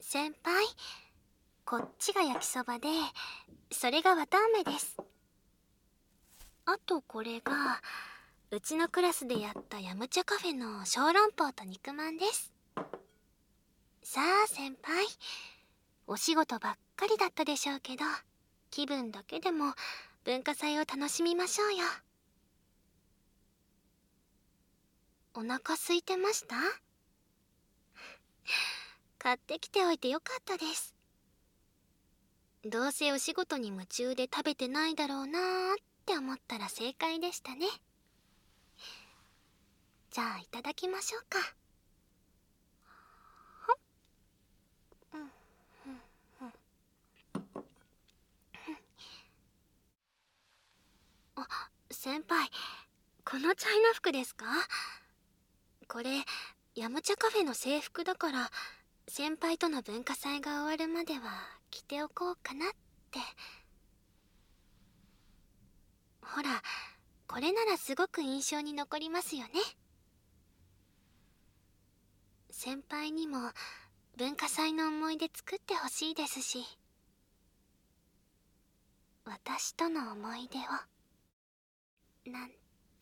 先輩、こっちが焼きそばで、それが綿あめです。あとこれが、うちのクラスでやったヤムチャカフェの小籠包と肉まんです。さあ先輩、お仕事ばっかりだったでしょうけど、気分だけでも文化祭を楽しみましょうよ。お腹空いてました？買ってきておいてよかったです。どうせお仕事に夢中で食べてないだろうなーって思ったら正解でしたね。じゃあいただきましょうか。あ、先輩、このチャイナ服ですか？これ、ヤムチャカフェの制服だから、先輩との文化祭が終わるまでは着ておこうかなって。ほら、これならすごく印象に残りますよね。先輩にも文化祭の思い出作ってほしいですし、私との思い出をなんて。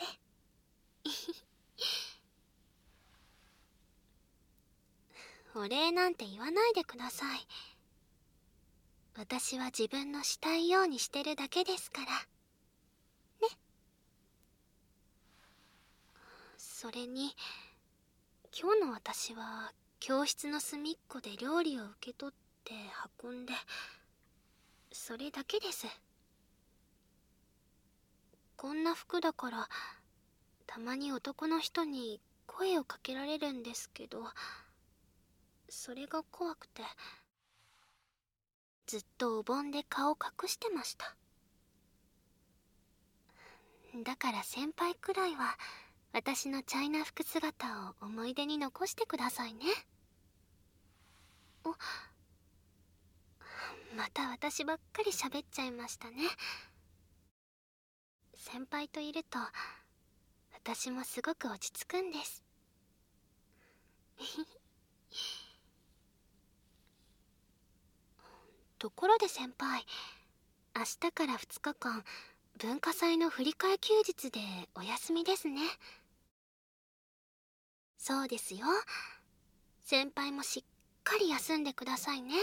お礼なんて言わないでください。私は自分のしたいようにしてるだけですからね。それに今日の私は教室の隅っこで料理を受け取って運んで、それだけです。こんな服だからたまに男の人に声をかけられるんですけど、それが怖くてずっとお盆で顔隠してました。だから先輩くらいは私のチャイナ服姿を思い出に残してくださいね。また私ばっかり喋っちゃいましたね。先輩といると私もすごく落ち着くんです。ところで先輩、明日から2日間文化祭の振り替え休日でお休みですね。そうですよ。先輩もしっかり休んでくださいね。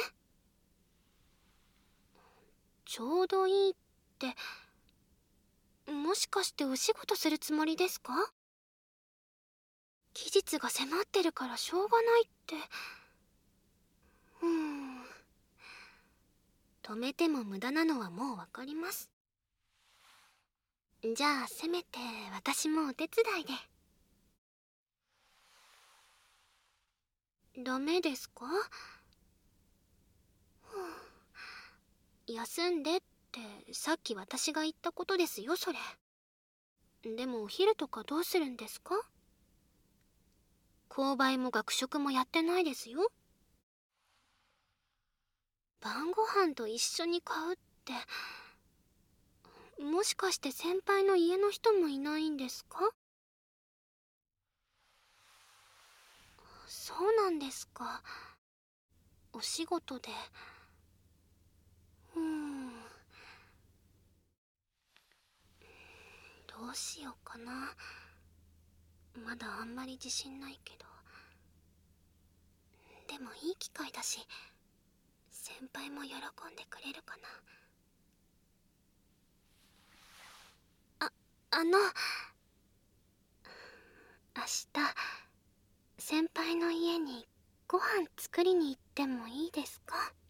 ちょうどいいって、もしかしてお仕事するつもりですか？期日が迫ってるからしょうがないって。止めても無駄なのはもうわかります。じゃあせめて私もお手伝いで。ダメですか？休んでってさっき私が言ったことですよ、それ。でもお昼とかどうするんですか？購買も学食もやってないですよ。晩ご飯と一緒に買うって、もしかして先輩の家の人もいないんですか？そうなんですか。お仕事で。どうしようかな。まだあんまり自信ないけど。でもいい機会だし、先輩も喜んでくれるかな。明日先輩の家にご飯作りに行ってもいいですか？